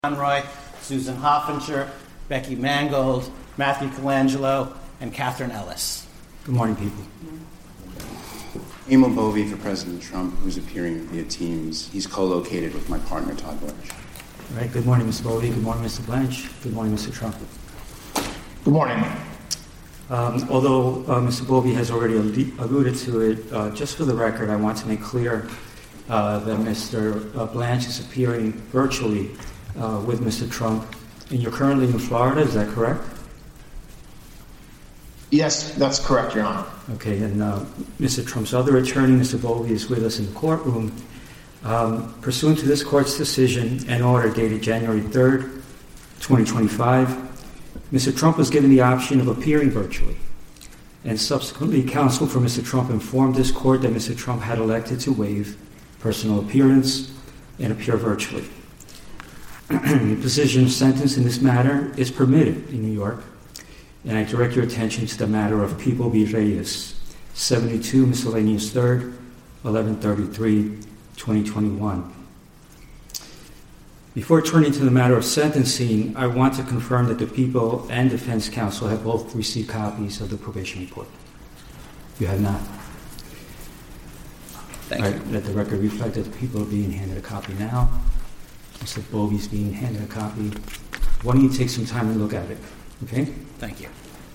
Conroy, Susan Hoffinger, Becky Mangold, Matthew Colangelo, and Catherine Ellis. Good morning, people. Emil Bovey for President Trump, who's appearing via Teams. He's co-located with my partner, Todd Blanche. All right, good morning, Mr. Bovey. Good morning, Mr. Blanche. Good morning, Mr. Trump. Good morning. Although Mr. Bovey has already alluded to it, just for the record, I want to make clear that Mr. Blanche is appearing virtually with Mr. Trump, and you're currently in Florida, is that correct? Yes, that's correct, Your Honor. Okay, and Mr. Trump's other attorney, Mr. Bovey, is with us in the courtroom. Pursuant to this court's decision and order dated January 3rd, 2025, Mr. Trump was given the option of appearing virtually, and subsequently counsel for Mr. Trump informed this court that Mr. Trump had elected to waive personal appearance and appear virtually. Imposition of sentence in this matter is permitted in New York, and I direct your attention to the matter of People v. Reyes, 72 Miscellaneous 3rd, 1133, 2021. Before turning to the matter of sentencing, I want to confirm that the people and defense counsel have both received copies of the probation report. You have not. Thank you. Let the record reflect that the people are being handed a copy now. Mr. Bovey's being handed a copy. Why don't you take some time and look at it, okay? Thank you.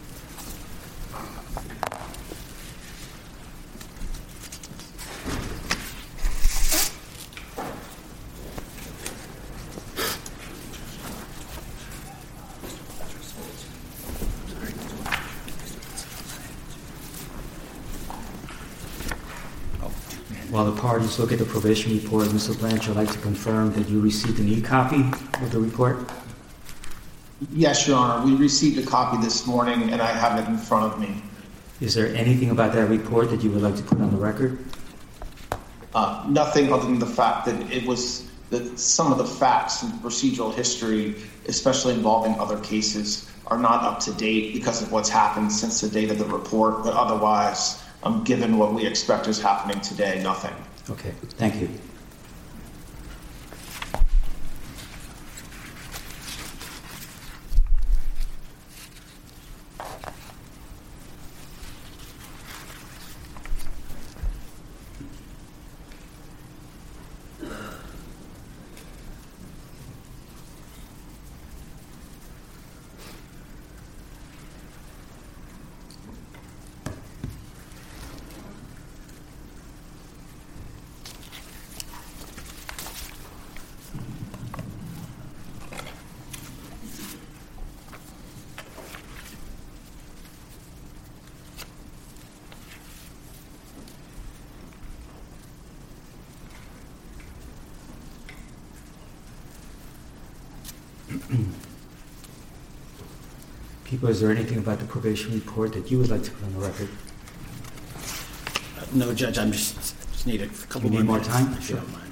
While the parties look at the probation report, Mr. Blanche, I'd like to confirm that you received an e-copy of the report? Yes, Your Honor. We received a copy this morning, and I have it in front of me. Is there anything about that report that you would like to put on the record? Nothing other than the fact that it was that some of the facts and procedural history, especially involving other cases, are not up to date because of what's happened since the date of the report, but otherwise, given what we expect is happening today, nothing. Okay, thank you. People, is there anything about the probation report that you would like to put on the record? No, Judge, I just need a couple You need more time? If you don't mind.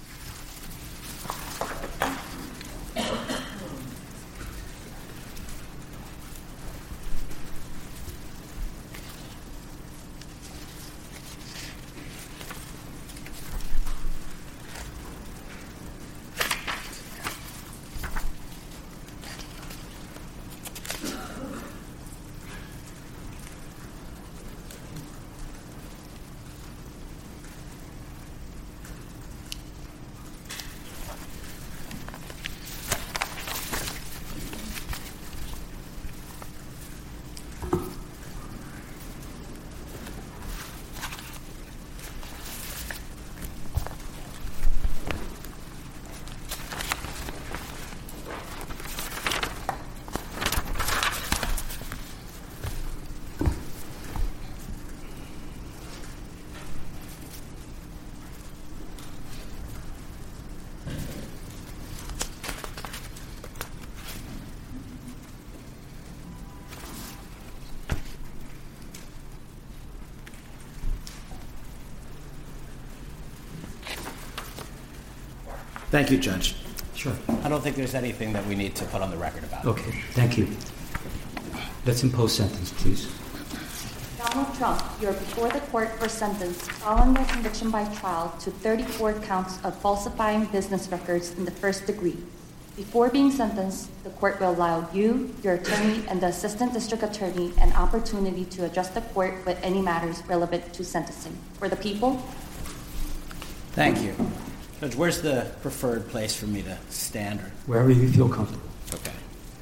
Thank you, Judge. Sure. I don't think there's anything that we need to put on the record about it. Okay, thank you. Let's impose sentence, please. Donald Trump, you are before the court for sentence following your conviction by trial to 34 counts of falsifying business records in the first degree. Before being sentenced, the court will allow you, your attorney, and the assistant district attorney an opportunity to address the court with any matters relevant to sentencing. For the people. Thank you. Judge, where's the preferred place for me to stand? Wherever you feel comfortable. Okay.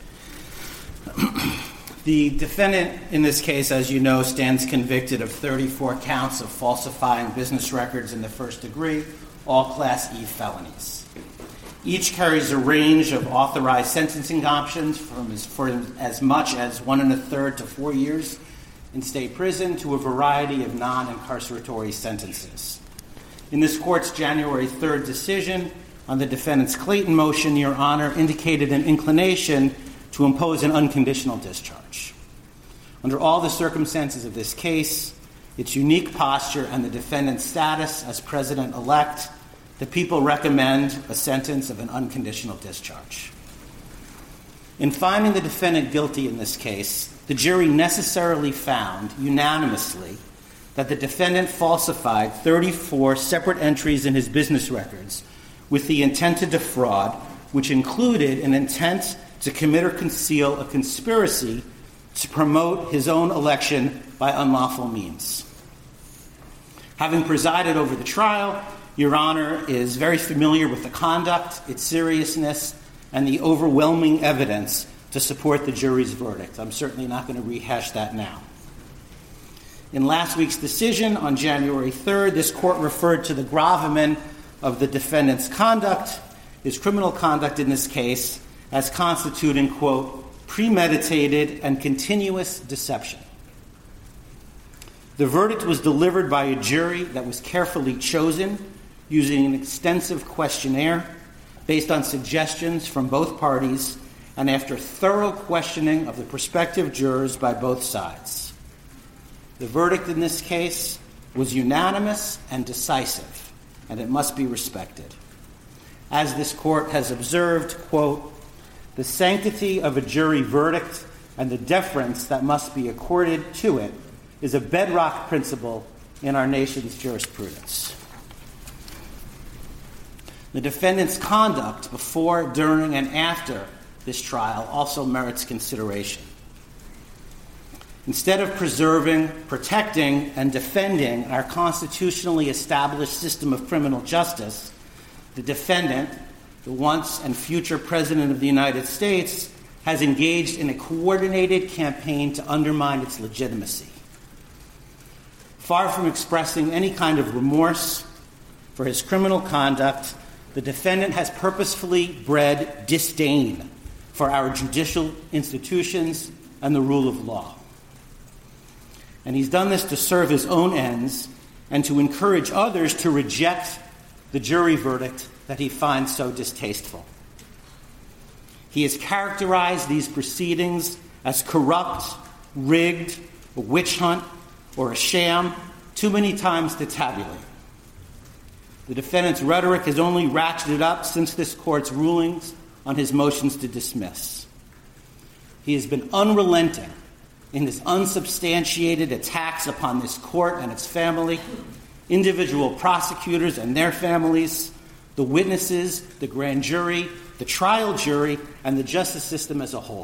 The defendant in this case, as you know, stands convicted of 34 counts of falsifying business records in the first degree, all Class E felonies. Each carries a range of authorized sentencing options for as much as 1 1/3 to 4 years in state prison to a variety of non-incarceratory sentences. In this court's January 3rd decision on the defendant's Clayton motion, Your Honor indicated an inclination to impose an unconditional discharge. Under all the circumstances of this case, its unique posture and the defendant's status as president-elect, the people recommend a sentence of an unconditional discharge. In finding the defendant guilty in this case, the jury necessarily found unanimously that the defendant falsified 34 separate entries in his business records with the intent to defraud, which included an intent to commit or conceal a conspiracy to promote his own election by unlawful means. Having presided over the trial, Your Honor is very familiar with the conduct, its seriousness, and the overwhelming evidence to support the jury's verdict. I'm certainly not going to rehash that now. In last week's decision on January 3rd, this court referred to the gravamen of the defendant's conduct, his criminal conduct in this case, as constituting, quote, premeditated and continuous deception. The verdict was delivered by a jury that was carefully chosen using an extensive questionnaire based on suggestions from both parties and after thorough questioning of the prospective jurors by both sides. The verdict in this case was unanimous and decisive, and it must be respected. As this court has observed, quote, the sanctity of a jury verdict and the deference that must be accorded to it is a bedrock principle in our nation's jurisprudence. The defendant's conduct before, during, and after this trial also merits consideration. Instead of preserving, protecting, and defending our constitutionally established system of criminal justice, the defendant, the once and future President of the United States, has engaged in a coordinated campaign to undermine its legitimacy. Far from expressing any kind of remorse for his criminal conduct, the defendant has purposefully bred disdain for our judicial institutions and the rule of law. And he's done this to serve his own ends and to encourage others to reject the jury verdict that he finds so distasteful. He has characterized these proceedings as corrupt, rigged, a witch hunt, or a sham too many times to tabulate. The defendant's rhetoric has only ratcheted up since this court's rulings on his motions to dismiss. He has been unrelenting in his unsubstantiated attacks upon this court and its family, individual prosecutors and their families, the witnesses, the grand jury, the trial jury, and the justice system as a whole.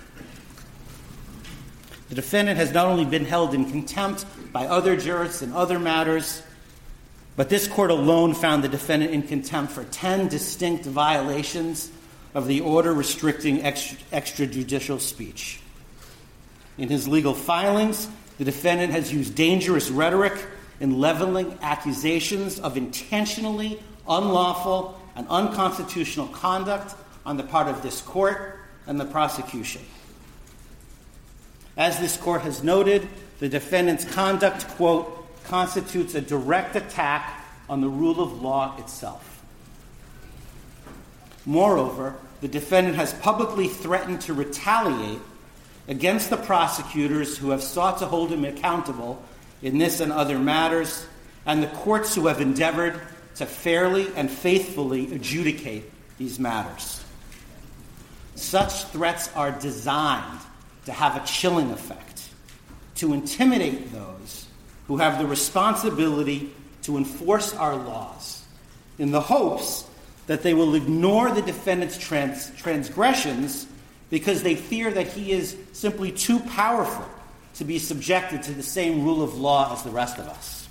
The defendant has not only been held in contempt by other jurists in other matters, but this court alone found the defendant in contempt for 10 distinct violations of the order restricting extrajudicial speech. In his legal filings, the defendant has used dangerous rhetoric in leveling accusations of intentionally unlawful and unconstitutional conduct on the part of this court and the prosecution. As this court has noted, the defendant's conduct, quote, constitutes a direct attack on the rule of law itself. Moreover, the defendant has publicly threatened to retaliate against the prosecutors who have sought to hold him accountable in this and other matters, and the courts who have endeavored to fairly and faithfully adjudicate these matters. Such threats are designed to have a chilling effect, to intimidate those who have the responsibility to enforce our laws, in the hopes that they will ignore the defendant's transgressions because they fear that he is simply too powerful to be subjected to the same rule of law as the rest of us.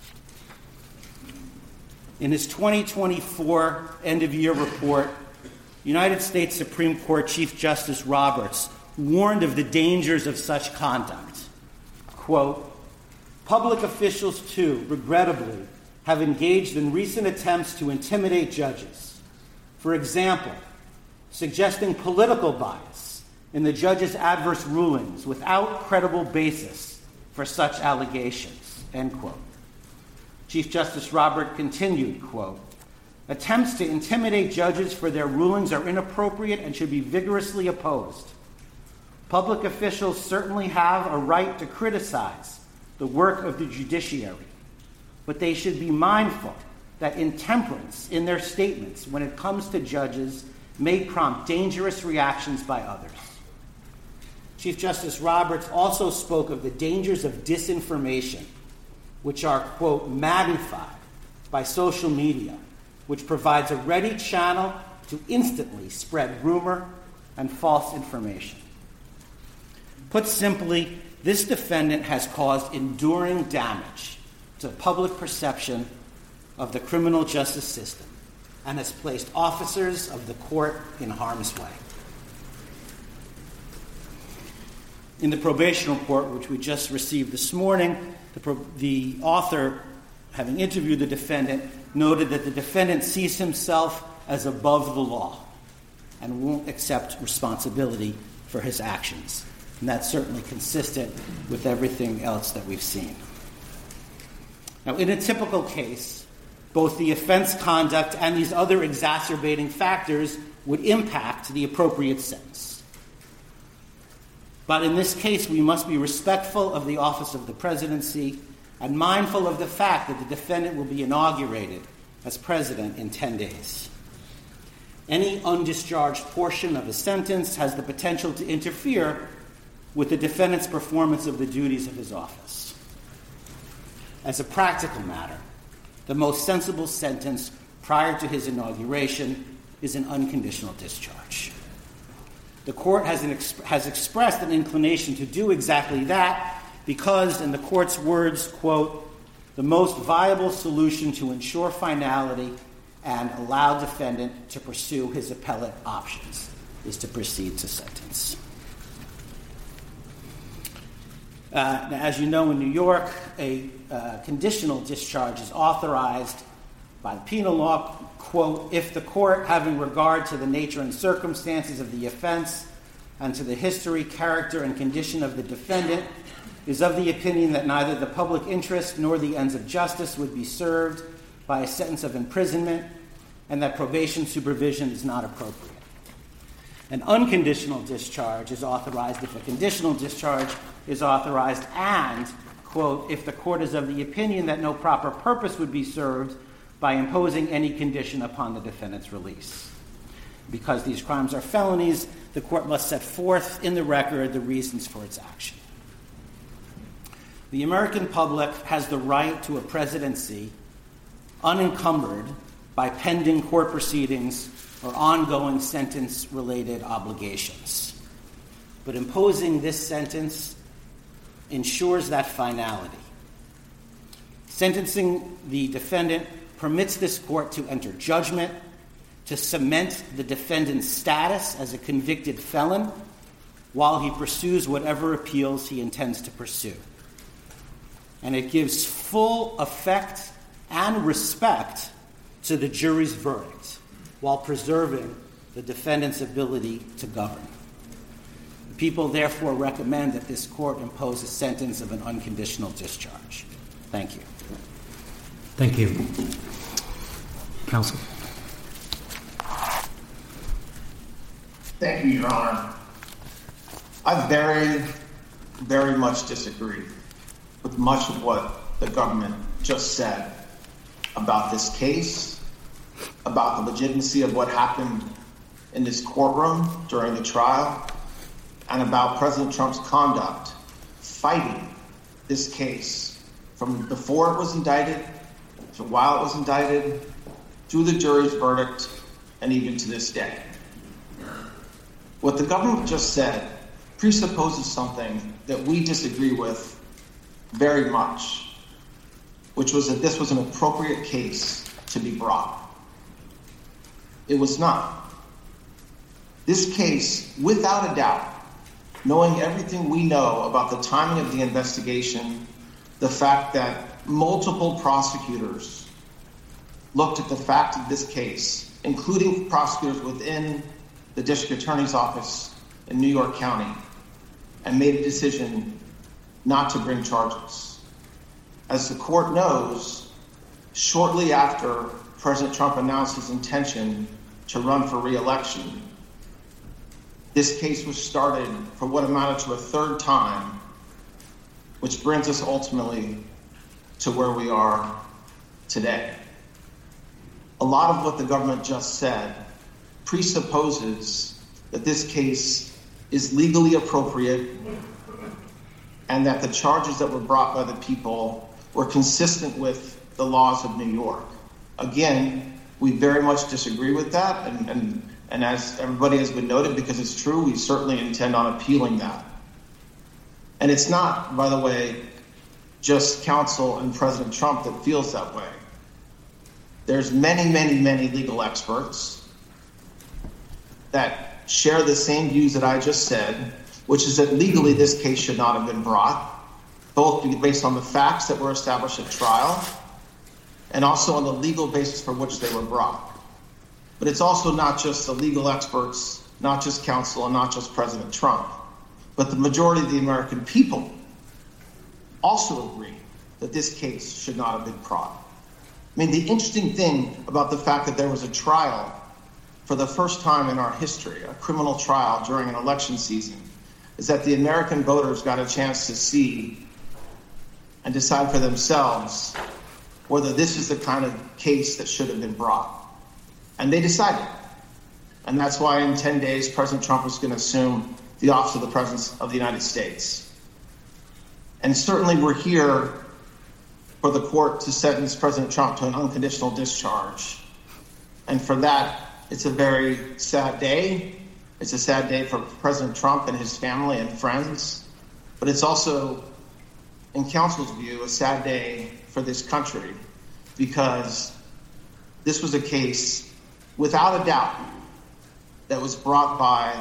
In his 2024 end-of-year report, United States Supreme Court Chief Justice Roberts warned of the dangers of such conduct. Quote, "Public officials, too, regrettably, have engaged in recent attempts to intimidate judges. For example, suggesting political bias in the judge's adverse rulings without credible basis for such allegations," end quote. Chief Justice Roberts continued, quote, "Attempts to intimidate judges for their rulings are inappropriate and should be vigorously opposed. Public officials certainly have a right to criticize the work of the judiciary, but they should be mindful that intemperance in their statements when it comes to judges may prompt dangerous reactions by others." Chief Justice Roberts also spoke of the dangers of disinformation, which are, quote, "magnified by social media, which provides a ready channel to instantly spread rumor and false information." Put simply, this defendant has caused enduring damage to public perception of the criminal justice system and has placed officers of the court in harm's way. In the probation report, which we just received this morning, the author, having interviewed the defendant, noted that the defendant sees himself as above the law and won't accept responsibility for his actions. And that's certainly consistent with everything else that we've seen. Now, in a typical case, both the offense conduct and these other exacerbating factors would impact the appropriate sentence. But in this case, we must be respectful of the office of the presidency and mindful of the fact that the defendant will be inaugurated as president in 10 days. Any undischarged portion of a sentence has the potential to interfere with the defendant's performance of the duties of his office. As a practical matter, the most sensible sentence prior to his inauguration is an unconditional discharge. The court has expressed an inclination to do exactly that because, in the court's words, quote, "the most viable solution to ensure finality and allow defendant to pursue his appellate options is to proceed to sentence." Now, as you know, in New York, a conditional discharge is authorized by the penal law, quote, "if the court, having regard to the nature and circumstances of the offense and to the history, character, and condition of the defendant, is of the opinion that neither the public interest nor the ends of justice would be served by a sentence of imprisonment, and that probation supervision is not appropriate." An unconditional discharge is authorized if a conditional discharge is authorized and, quote, "if the court is of the opinion that no proper purpose would be served by imposing any condition upon the defendant's release." Because these crimes are felonies, the court must set forth in the record the reasons for its action. The American public has the right to a presidency unencumbered by pending court proceedings or ongoing sentence-related obligations. But imposing this sentence ensures that finality. Sentencing the defendant permits this court to enter judgment, to cement the defendant's status as a convicted felon while he pursues whatever appeals he intends to pursue. And it gives full effect and respect to the jury's verdict while preserving the defendant's ability to govern. The people therefore recommend that this court impose a sentence of an unconditional discharge. Thank you. Thank you. Counsel. Thank you, Your Honor. I very, very much disagree with much of what the government just said about this case, about the legitimacy of what happened in this courtroom during the trial, and about President Trump's conduct fighting this case from before it was indicted to while it was indicted, to the jury's verdict, and even to this day. What the government just said presupposes something that we disagree with very much, which was that this was an appropriate case to be brought. It was not. This case, without a doubt, knowing everything we know about the timing of the investigation, the fact that multiple prosecutors looked at the fact of this case, including prosecutors within the district attorney's office in New York County, and made a decision not to bring charges. As the court knows, shortly after President Trump announced his intention to run for re-election, this case was started for what amounted to a third time, which brings us ultimately to where we are today. A lot of what the government just said presupposes that this case is legally appropriate and that the charges that were brought by the people were consistent with the laws of New York. Again, we very much disagree with that, and as everybody has been noted, because it's true, we certainly intend on appealing that. And it's not, by the way, just counsel and President Trump that feels that way. There's many, many, many legal experts that share the same views that I just said, which is that legally this case should not have been brought, both based on the facts that were established at trial and also on the legal basis for which they were brought. But it's also not just the legal experts, not just counsel, and not just President Trump, but the majority of the American people also agree that this case should not have been brought. I mean, the interesting thing about the fact that there was a trial for the first time in our history, a criminal trial during an election season, is that the American voters got a chance to see and decide for themselves whether this is the kind of case that should have been brought. And they decided. And that's why in 10 days, President Trump is going to assume the office of the President of the United States. And certainly we're here for the court to sentence President Trump to an unconditional discharge. And for that, it's a very sad day. It's a sad day for President Trump and his family and friends. But it's also, in counsel's view, a sad day for this country, because this was a case, without a doubt, that was brought by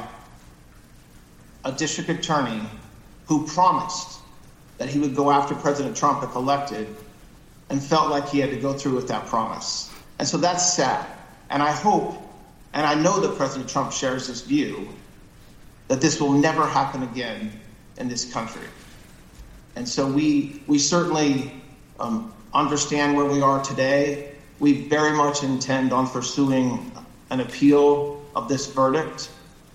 a district attorney who promised that he would go after President Trump if elected and felt like he had to go through with that promise. And so that's sad. And I hope, and I know that President Trump shares this view, that this will never happen again in this country. And so we certainly understand where we are today. We very much intend on pursuing an appeal of this verdict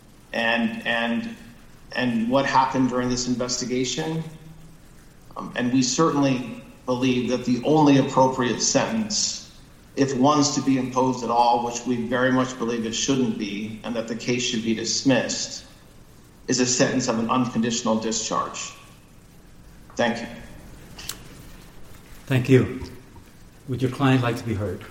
and what happened during this investigation. And we certainly believe that the only appropriate sentence, if one's to be imposed at all, which we very much believe it shouldn't be, and that the case should be dismissed, is a sentence of an unconditional discharge. Thank you. Thank you. Would your client like to be heard?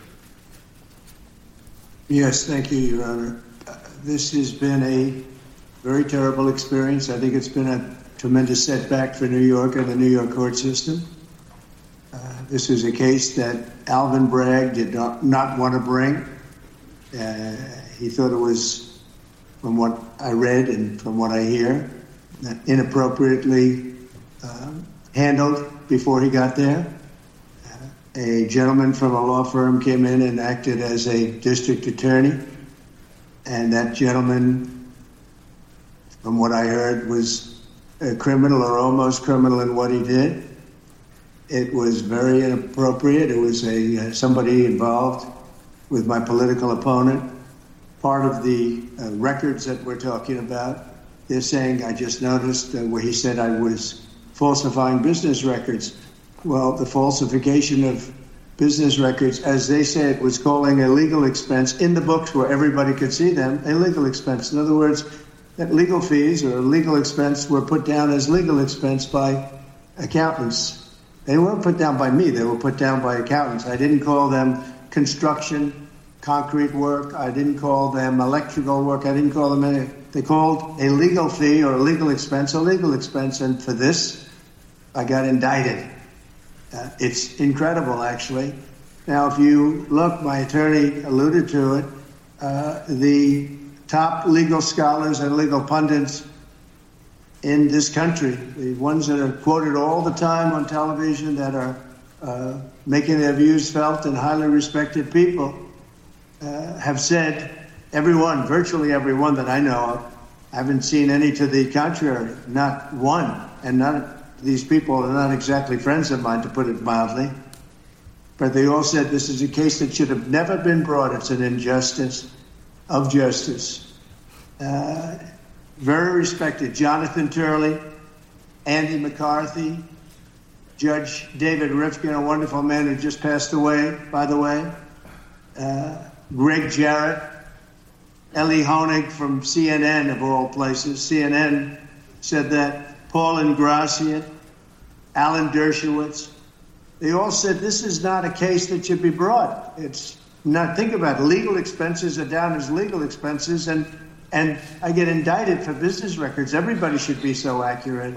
Yes, thank you, Your Honor. This has been a very terrible experience. I think it's been a tremendous setback for New York and the New York court system. This is a case that Alvin Bragg did not want to bring. He thought it was, from what I read and from what I hear, inappropriately handled before he got there. A gentleman from a law firm came in and acted as a district attorney, and that gentleman, from what I heard, was a criminal or almost criminal in what he did. It was very inappropriate. It was somebody involved with my political opponent. Part of the records that we're talking about, they're saying, I just noticed where he said I was falsifying business records. Well, the falsification of business records, as they say, it was calling a legal expense in the books where everybody could see them, a legal expense. In other words, that legal fees or legal expense were put down as legal expense by accountants. They weren't put down by me. They were put down by accountants. I didn't call them construction concrete work. I didn't call them electrical work. I didn't call them any. They called a legal fee or a legal expense. And for this, I got indicted. It's incredible, actually. Now, if you look, my attorney alluded to it, the top legal scholars and legal pundits in this country, the ones that are quoted all the time on television, that are making their views felt and highly respected people, have said, virtually everyone that I know of, I haven't seen any to the contrary, not one. And these people are not exactly friends of mine, to put it mildly. But they all said this is a case that should have never been brought. It's an injustice of justice. Very respected Jonathan Turley, Andy McCarthy, Judge David Rifkin, a wonderful man who just passed away, by the way, Greg Jarrett, Ellie Honig from CNN, of all places. CNN said that. Paul Ingratian, Alan Dershowitz. They all said this is not a case that should be brought. It's not, think about it, legal expenses are down as legal expenses, and I get indicted for business records. Everybody should be so accurate.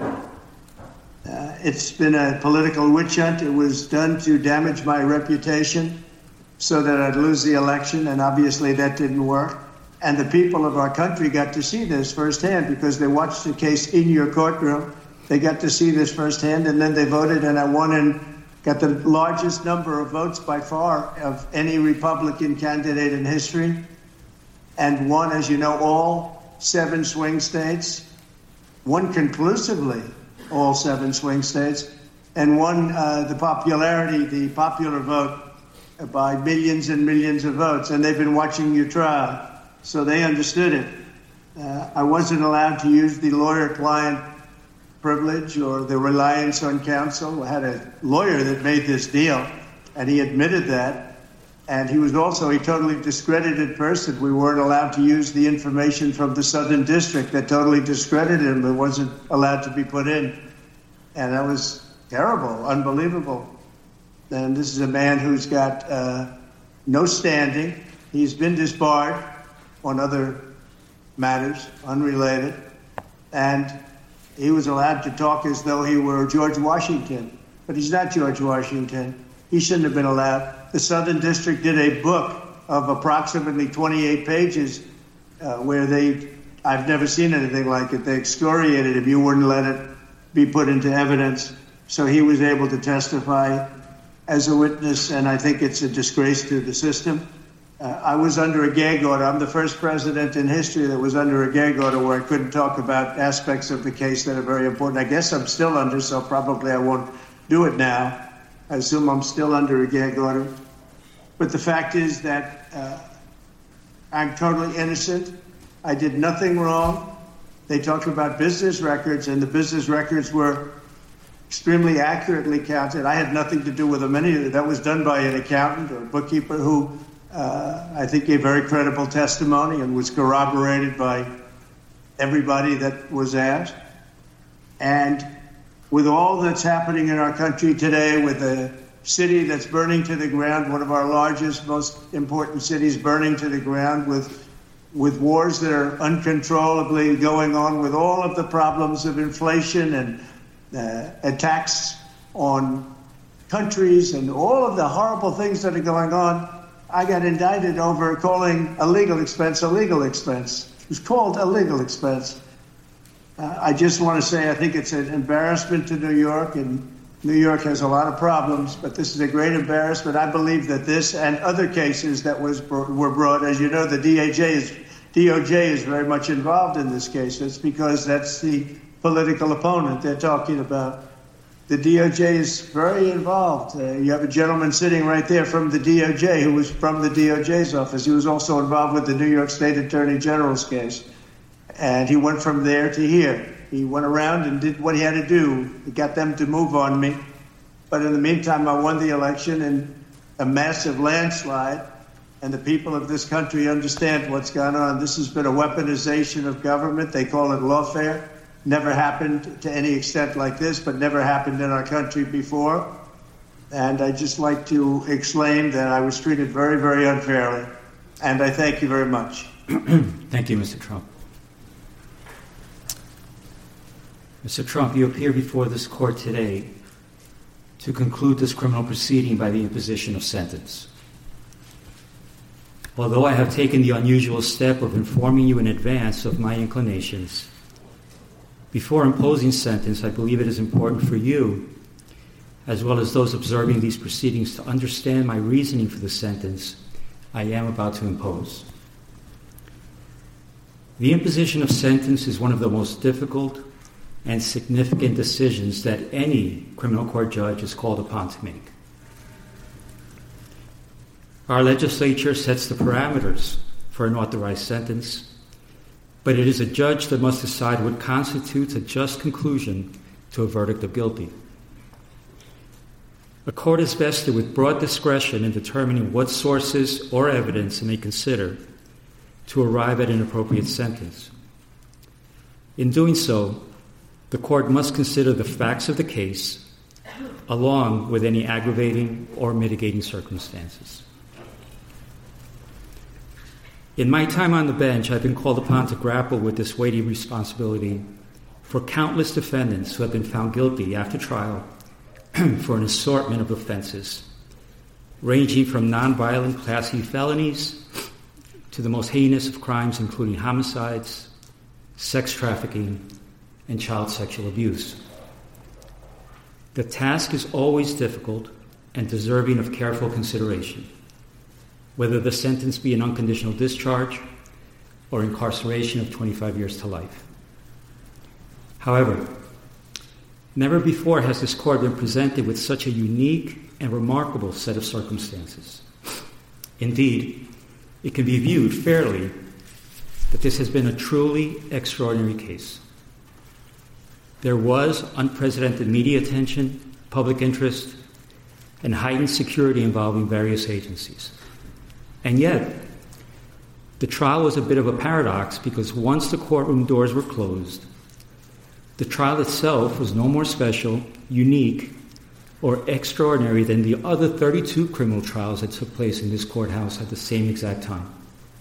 It's been a political witch hunt. It was done to damage my reputation so that I'd lose the election, and obviously that didn't work. And the people of our country got to see this firsthand because they watched the case in your courtroom. They got to see this firsthand, and then they voted, and I won and got the largest number of votes by far of any Republican candidate in history, and won, as you know, all 7 swing states, won conclusively all 7 swing states, and won the popular vote by millions and millions of votes. And they've been watching your trial, so they understood it. I wasn't allowed to use the lawyer-client privilege or the reliance on counsel. I had a lawyer that made this deal, and he admitted that. And he was also a totally discredited person. We weren't allowed to use the information from the Southern District that totally discredited him. It wasn't allowed to be put in. And that was terrible, unbelievable. And this is a man who's got no standing. He's been disbarred on other matters, unrelated. And he was allowed to talk as though he were George Washington. But he's not George Washington. He shouldn't have been allowed. The Southern District did a book of approximately 28 pages where I've never seen anything like it. They excoriated him. You wouldn't let it be put into evidence. So he was able to testify as a witness, and I think it's a disgrace to the system. I was under a gag order. I'm the first president in history that was under a gag order where I couldn't talk about aspects of the case that are very important. I guess I'm still under, so probably I won't do it now. I assume I'm still under a gag order. But the fact is that I'm totally innocent. I did nothing wrong. They talked about business records, and the business records were extremely accurately counted. I had nothing to do with them. That was done by an accountant or a bookkeeper who I think gave very credible testimony and was corroborated by everybody that was asked. And with all that's happening in our country today, with a city that's burning to the ground, one of our largest, most important cities burning to the ground, with wars that are uncontrollably going on, with all of the problems of inflation and attacks on countries and all of the horrible things that are going on, I got indicted over calling a legal expense a legal expense. It was called a legal expense. I just want to say I think it's an embarrassment to New York, and New York has a lot of problems, but this is a great embarrassment. I believe that this and other cases that were brought, as you know, the DOJ is very much involved in this case. It's because that's the political opponent they're talking about. The DOJ is very involved. You have a gentleman sitting right there from the DOJ who was from the DOJ's office. He was also involved with the New York State Attorney General's case. And he went from there to here. He went around and did what he had to do. He got them to move on me. But in the meantime, I won the election in a massive landslide. And the people of this country understand what's gone on. This has been a weaponization of government. They call it lawfare. Never happened to any extent like this, but never happened in our country before. And I'd just like to explain that I was treated very, very unfairly. And I thank you very much. Thank you, Mr. Trump. Mr. Trump, you appear before this court today to conclude this criminal proceeding by the imposition of sentence. Although I have taken the unusual step of informing you in advance of my inclinations, before imposing sentence, I believe it is important for you, as well as those observing these proceedings, to understand my reasoning for the sentence I am about to impose. The imposition of sentence is one of the most difficult and significant decisions that any criminal court judge is called upon to make. Our legislature sets the parameters for an authorized sentence, but it is a judge that must decide what constitutes a just conclusion to a verdict of guilty. A court is vested with broad discretion in determining what sources or evidence it may consider to arrive at an appropriate sentence. In doing so, the court must consider the facts of the case along with any aggravating or mitigating circumstances. In my time on the bench, I've been called upon to grapple with this weighty responsibility for countless defendants who have been found guilty after trial for an assortment of offenses, ranging from nonviolent Class E felonies to the most heinous of crimes, including homicides, sex trafficking, and child sexual abuse. The task is always difficult and deserving of careful consideration, whether the sentence be an unconditional discharge or incarceration of 25 years to life. However, never before has this court been presented with such a unique and remarkable set of circumstances. Indeed, it can be viewed fairly that this has been a truly extraordinary case. There was unprecedented media attention, public interest, and heightened security involving various agencies. And yet, the trial was a bit of a paradox because once the courtroom doors were closed, the trial itself was no more special, unique, or extraordinary than the other 32 criminal trials that took place in this courthouse at the same exact time.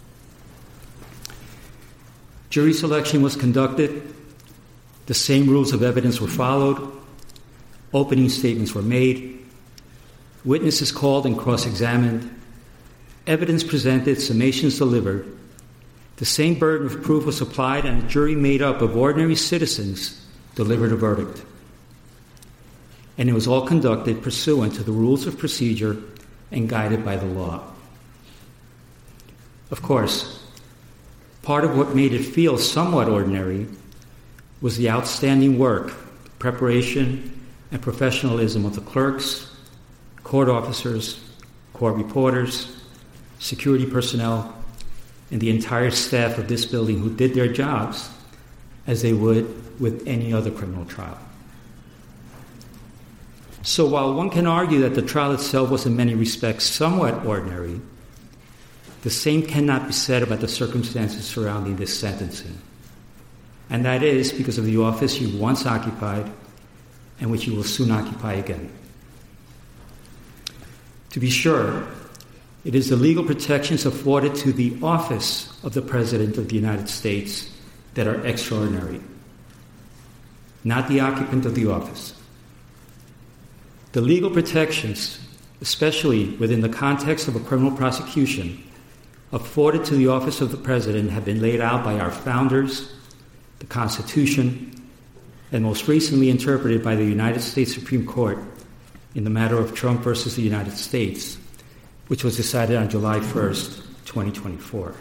Jury selection was conducted, the same rules of evidence were followed, opening statements were made, witnesses called and cross-examined, evidence presented, summations delivered. The same burden of proof was applied, and a jury made up of ordinary citizens delivered a verdict. And it was all conducted pursuant to the rules of procedure and guided by the law. Of course, part of what made it feel somewhat ordinary was the outstanding work, preparation, and professionalism of the clerks, court officers, court reporters, security personnel, and the entire staff of this building who did their jobs as they would with any other criminal trial. So while one can argue that the trial itself was in many respects somewhat ordinary, the same cannot be said about the circumstances surrounding this sentencing. And that is because of the office you once occupied and which you will soon occupy again. To be sure, it is the legal protections afforded to the office of the President of the United States that are extraordinary, not the occupant of the office. The legal protections, especially within the context of a criminal prosecution, afforded to the office of the President have been laid out by our founders, the Constitution, and most recently interpreted by the United States Supreme Court in the matter of Trump versus the United States, which was decided on July 1st, 2024.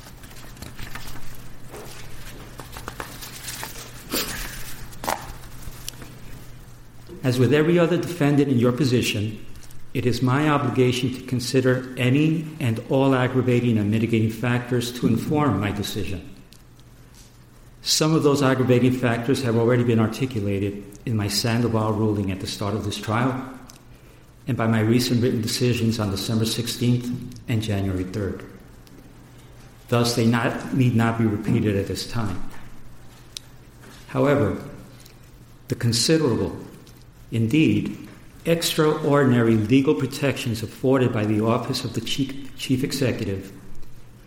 As with every other defendant in your position, it is my obligation to consider any and all aggravating and mitigating factors to inform my decision. Some of those aggravating factors have already been articulated in my Sandoval ruling at the start of this trial and by my recent written decisions on December 16th and January 3rd. Thus, they need not be repeated at this time. However, the considerable, indeed, extraordinary legal protections afforded by the office of the Chief Executive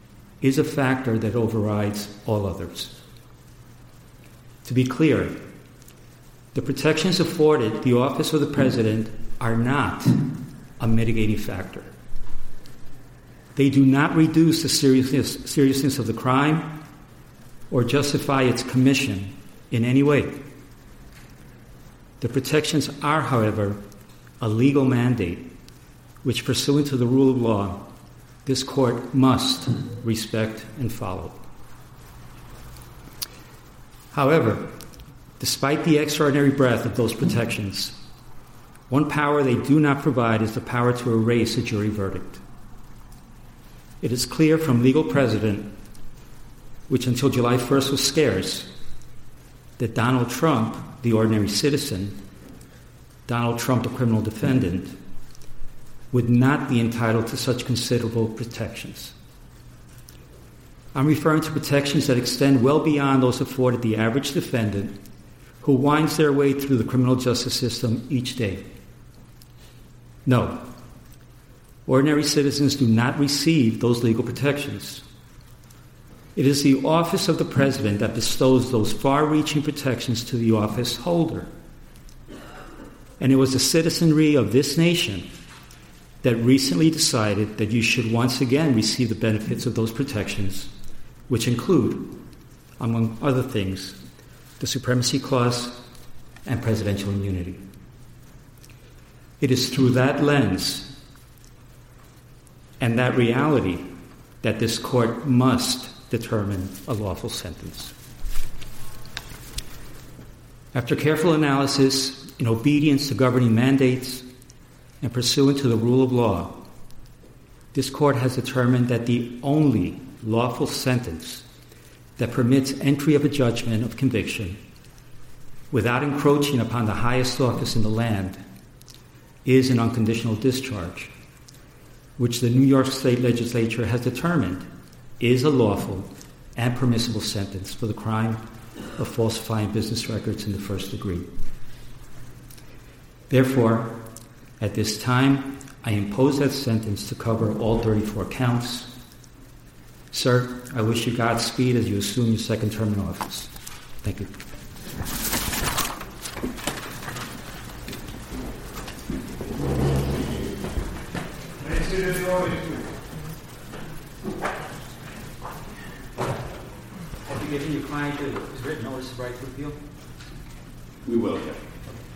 is a factor that overrides all others. To be clear, the protections afforded the office of the President are not a mitigating factor. They do not reduce the seriousness of the crime or justify its commission in any way. The protections are, however, a legal mandate which, pursuant to the rule of law, this court must respect and follow. However, despite the extraordinary breadth of those protections, one power they do not provide is the power to erase a jury verdict. It is clear from legal precedent, which until July 1st was scarce, that Donald Trump, the ordinary citizen, Donald Trump, the criminal defendant, would not be entitled to such considerable protections. I'm referring to protections that extend well beyond those afforded the average defendant who winds their way through the criminal justice system each day. No, ordinary citizens do not receive those legal protections. It is the office of the President that bestows those far-reaching protections to the office holder. And it was the citizenry of this nation that recently decided that you should once again receive the benefits of those protections, which include, among other things, the Supremacy Clause and presidential immunity. It is through that lens and that reality that this court must determine a lawful sentence. After careful analysis, in obedience to governing mandates, and pursuant to the rule of law, this court has determined that the only lawful sentence that permits entry of a judgment of conviction without encroaching upon the highest office in the land is an unconditional discharge, which the New York State Legislature has determined is a lawful and permissible sentence for the crime of falsifying business records in the first degree. Therefore, at this time, I impose that sentence to cover all 34 counts. Sir, I wish you Godspeed as you assume your second term in office. Thank you. Have you given your client a written notice of right to appeal? We will, yeah.